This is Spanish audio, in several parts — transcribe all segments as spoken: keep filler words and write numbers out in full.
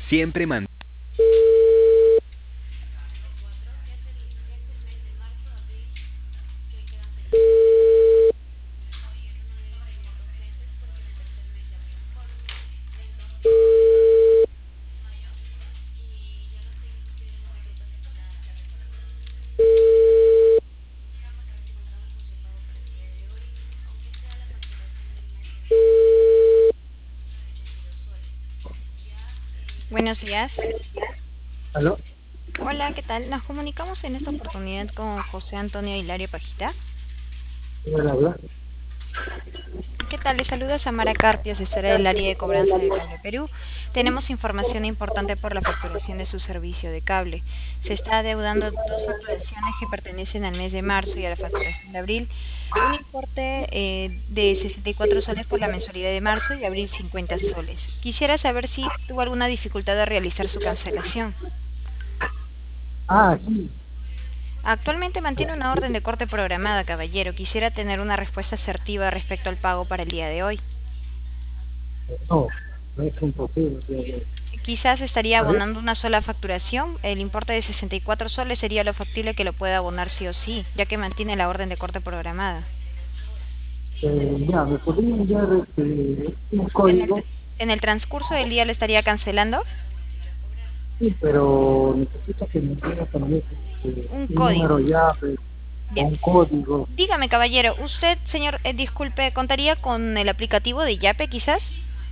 Siempre man... Buenos días. ¿Aló? Hola, ¿qué tal? Nos comunicamos en esta oportunidad con José Antonio Hilario Pajita. ¿Quién habla? ¿Qué tal? Les saluda Samara Carpio, asesora del área de cobranza de Cable Perú. Tenemos información importante por la facturación de su servicio de cable. Se está adeudando dos facturaciones que pertenecen al mes de marzo y a la facturación de abril. Un importe eh, de sesenta y cuatro soles por la mensualidad de marzo y abril cincuenta soles. Quisiera saber si tuvo alguna dificultad de realizar su cancelación. Ah, sí. Actualmente mantiene una orden de corte programada, caballero. Quisiera tener una respuesta asertiva respecto al pago para el día de hoy. No, no es imposible. tío. Quizás estaría A ver, abonando una sola facturación. El importe de sesenta y cuatro soles sería lo factible que lo pueda abonar sí o sí, ya que mantiene la orden de corte programada. eh, ya, ¿me podría enviar este, un En el, código? en el transcurso del día lo estaría cancelando. Sí, pero necesito que me envíe también este, Un un código. número llave o Bien. un código. Dígame, caballero, usted, señor, eh, disculpe, ¿contaría con el aplicativo de Yape quizás?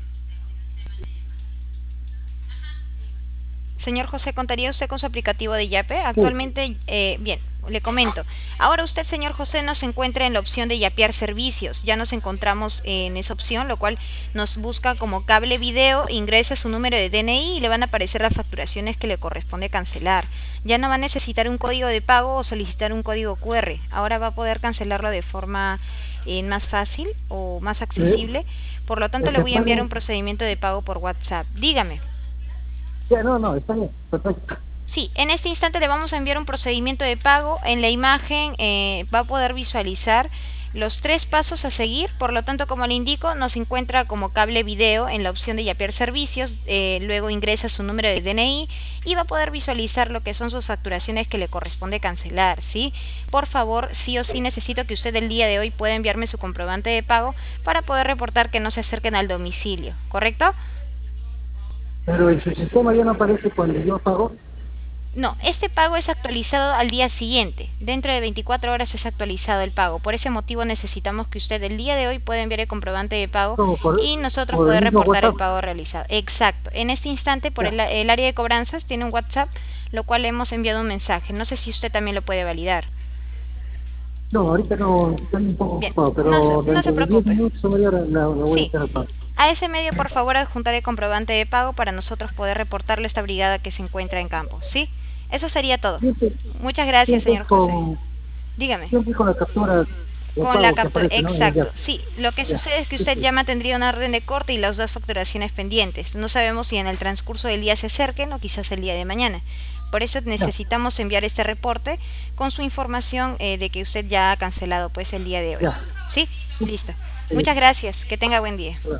Señor José, ¿contaría usted con su aplicativo de Yape? Sí, Actualmente, eh, bien, le comento. Ahora usted, señor José, no se encuentra en la opción de yapear servicios. Ya nos encontramos en esa opción, lo cual nos busca como cable video, ingresa su número de D N I y le van a aparecer las facturaciones que le corresponde cancelar. Ya no va a necesitar un código de pago o solicitar un código Q R. Ahora va a poder cancelarlo de forma eh, más fácil o más sí. accesible. Por lo tanto, le Este, voy a enviar puede, un procedimiento de pago por WhatsApp. Dígame. ya, no, no, está bien, perfecto. Sí, en este instante le vamos a enviar un procedimiento de pago. En la imagen eh, va a poder visualizar los tres pasos a seguir. Por lo tanto, como le indico, nos encuentra como cable video en la opción de yapear servicios. Eh, luego ingresa su número de D N I y va a poder visualizar lo que son sus facturaciones que le corresponde cancelar, ¿sí? Por favor, sí o sí necesito que usted el día de hoy pueda enviarme su comprobante de pago para poder reportar que no se acerquen al domicilio, ¿correcto? Pero en su sistema ya no aparece cuando yo pago. No, este pago es actualizado al día siguiente. Dentro de veinticuatro horas es actualizado el pago. Por ese motivo necesitamos que usted el día de hoy pueda enviar el comprobante de pago Como por, y nosotros por el poder mismo reportar el WhatsApp. pago realizado. Exacto. En este instante, por Ya. el, el área de cobranzas tiene un WhatsApp, lo cual le hemos enviado un mensaje. No sé si usted también lo puede validar. No, ahorita no, estoy un poco Bien, ocupado, no se, pero no se dentro de diez preocupe. minutos o media hora la, la voy a Sí. hacer el pago. A ese medio, por favor, adjuntar el comprobante de pago para nosotros poder reportarle a esta brigada que se encuentra en campo. ¿Sí? Eso sería todo. Siempre, Muchas gracias, siempre señor José. con, Dígame. siempre con la captura de Con la pago que captura, aparece, ¿no? En el exacto. ya. Sí, lo que Ya. sucede es que Sí, usted sí. ya mantendría una orden de corte y las dos facturaciones pendientes. No sabemos si en el transcurso del día se acerquen o quizás el día de mañana. Por eso Ya. necesitamos enviar este reporte con su información eh, de que usted ya ha cancelado pues el día de hoy. Ya. ¿Sí? Sí. Listo. Sí. Muchas gracias. Que tenga buen día.